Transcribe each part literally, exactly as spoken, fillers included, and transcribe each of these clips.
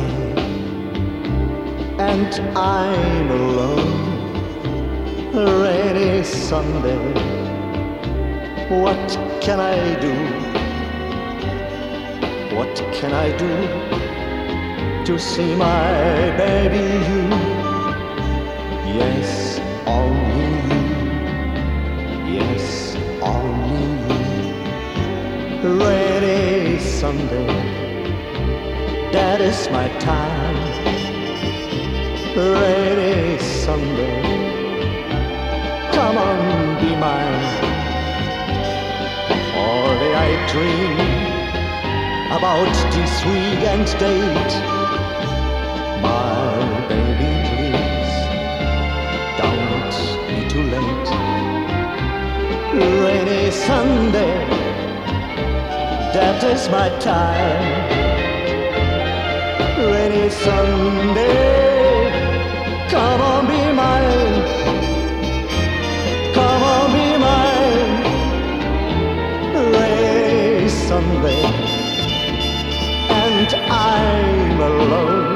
and I'm alone. A rainy Sunday, what can I do? What can I do to see my baby you? Yes, only you. Yes, only you. Rainy Sunday, that is my time. Rainy Sunday, come on, be mine. All day I dream about this weekend date. My baby, please, don't be too late. Rainy Sunday, that is my time. Rainy Sunday, come on, be mine. Come on, be mine. Rainy Sunday, and I'm alone.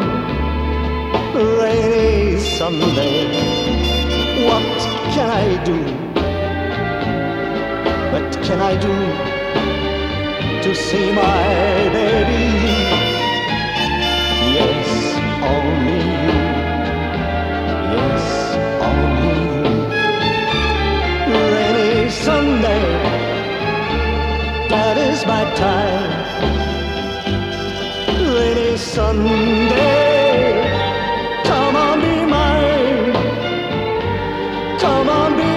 Rainy Sunday, what can I do? What can I do to see my baby? Yes, only you. Yes, only you. Rainy Sunday, that is my time. Rainy Sunday, come on, be mine. Come on, be